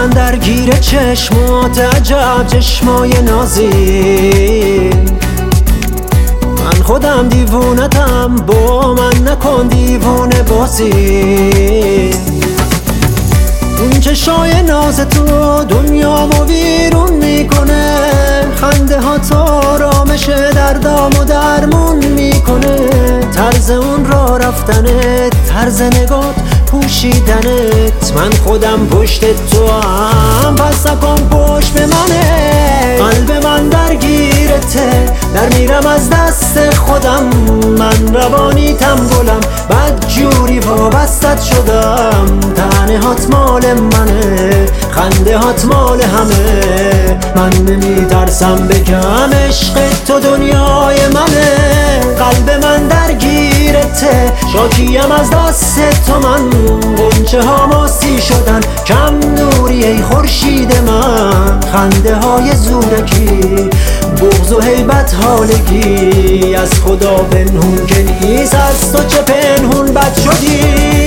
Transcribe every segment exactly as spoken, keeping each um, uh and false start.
من درگیر چشمات عجب چشمای نازین. من خودم دیوونتم، با من نکن دیوونه بازی. اون چشای ناز تو دنیامو ویرون میکنه، خنده ها تو آرامش دردامو درمون میکنه. طرز اون را رفتنت، طرز نگات پوشیدنت، من خودم پشت تو هم پس نکن پشت به منه. قلب من درگیرته، در میرم از دست خودم، من روانیتم گلم، بد جوری وابستت شدم. تنه هات مال منه، خنده هات مال همه، من نمیترسم بگم عشق تو دنیای منه. قلب من درگیرته، شاکیم از دست تو من، غنچه ها ماسی شدن، کم نوری ای خورشید من. خنده های زورکی، بغض و هیبت حالگی، از خدا پنهون که نیست، از تو چه پنهون بد شدی.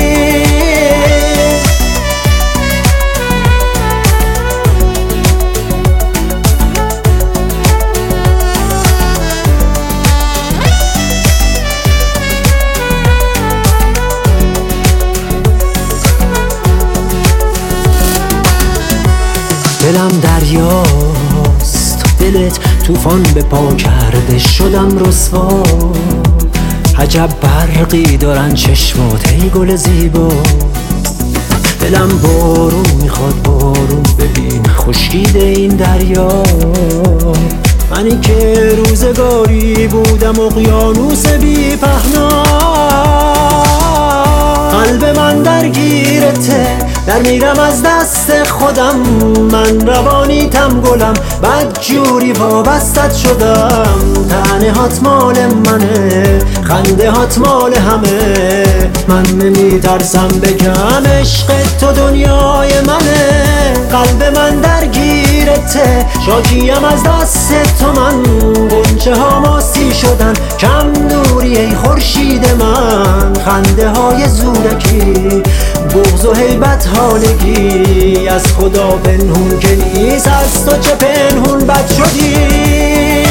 دلم دریاست، دلت طوفان به پا کرده، شدم رسوا. عجب برقی دارن چشمات ای گل زیبا. دلم بارون میخواد بارون، ببین خشکیده این دریا. منی که روزگاری بودم اقیانوس بی پهنا. قلب من درگیرته، در میرم از دست خودم، من روانیتم گلم، بد جوری وابستت شدم. تنه هات مال منه، خنده هات مال همه، من نمیترسم بگم عشق تو دنیای منه. قلب من درگیرته، شاکیم از دست تو من، غنچه ها ماسی شدن، کم نوری ای خورشید من. خنده های زورکی، بغض و هیبت حالگی، از خدا پنهون که نیست، از تو چه پنهون بد شدی.